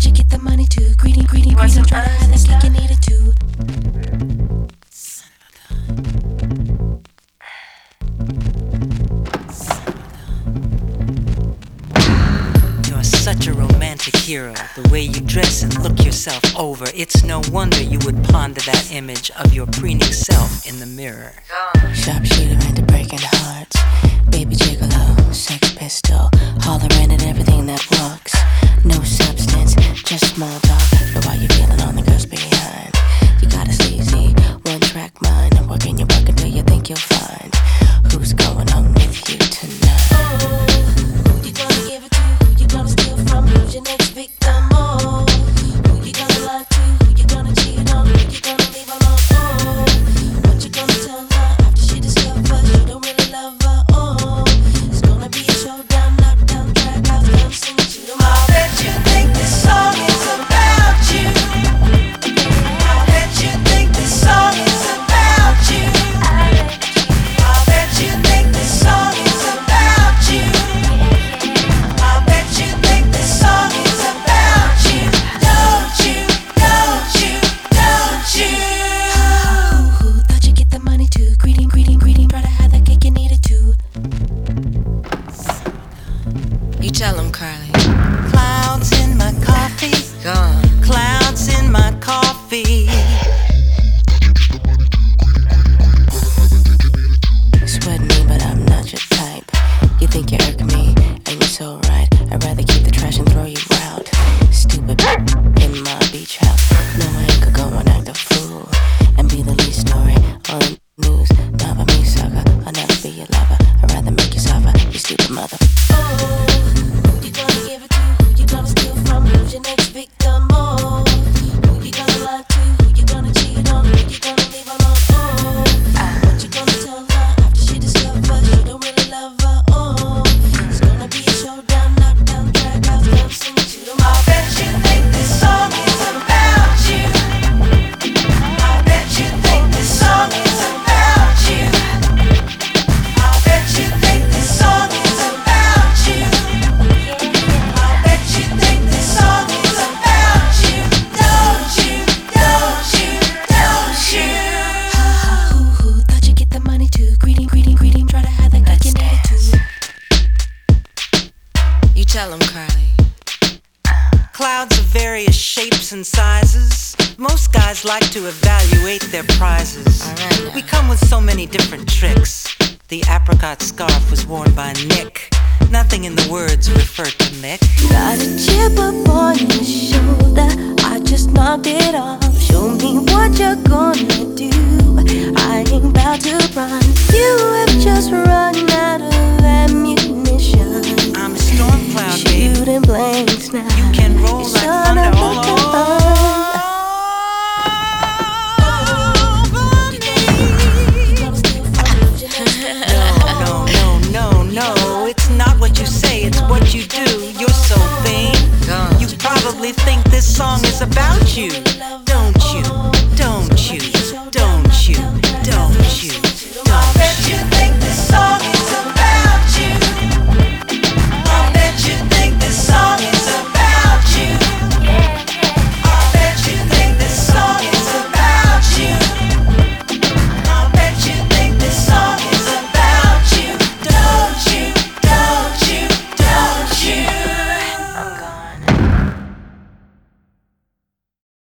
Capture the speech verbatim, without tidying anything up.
thought you get the money too. Greedy, greedy, greedy. I'm trying to hide that cake, you need it too. You're such a romantic hero. The way you dress and look yourself over. It's no wonder you would ponder that image of your preening self in the mirror. Sharpshooter into breaking hearts. Baby gigolo, sex pistol. Hollering at everything that walks. No substance, just small talk. But while you're feeling on the girls behind, you got a sleazy, one track mind. I'm working your work until you think you'll find who's going on with you tonight. Oh, who you gonna give it to? Who you gonna steal from? Who's your next victim? Oh, who you gonna lie to? Who you gonna cheat on? Who you gonna leave alone? Oh, what you gonna tell her after she discovers you don't really love her? Oh, it's gonna be a showdown, knockdown, drag out, come sing it, you don't mind. I bet you think this song is about you. I bet you think this song is about you. I bet you think this song is about you. I bet you think this song is about you. Don't you, don't you, don't you? Who thought you get the money too? Greedy, greedy, greedy. Try to hide that cake, you need it too. You tell him, Carly. Clouds in my coffee. Gone. Clouds in my coffee. Sweat me, but I'm not your type. You think you irk me, and you're so right. I'd rather keep the trash and throw you out. Stupid in my beach house. No, I ain't gonna go and act a fool and be the lead story on the news. Not for me, sucker. I'll never be your lover. I'd rather make you suffer, you stupid mother. Oh, who you gonna give it to? Who you gonna steal from? Who's your next victim? Oh, who you gonna lie to? Who you gonna cheat on? Who you gonna leave alone? Oh, what you gonna tell her after she discovers you don't really love her? Oh, it's gonna be a showdown, knockdown, drag out, come sing it, you don't I mind. bet you think this song is about you. I bet you think this song is about you. I bet you think this song is about you. I bet you think this song is about you. Don't you, don't you, don't you? Who, who thought you get the money too? Greedy, greedy, greedy. Try to hide that cake, you need it too. You tell him, Carly. Clouds of various shapes and sizes. Most guys like to evaluate their prizes. All right now. We come with so many different tricks. The apricot scarf was worn by Nick. Nothing in the words refer to Mick. Got a chip up on your shoulder, I just knocked it off. Show me what you're gonna do, I ain't about to run. You have just run out of ammunition. I'm a storm cloud, baby. Shooting blanks now. You can roll like thunder all over No, no, no, no. It's not what you say, it's what you do. You're so vain. Gone. You probably think this song is about you.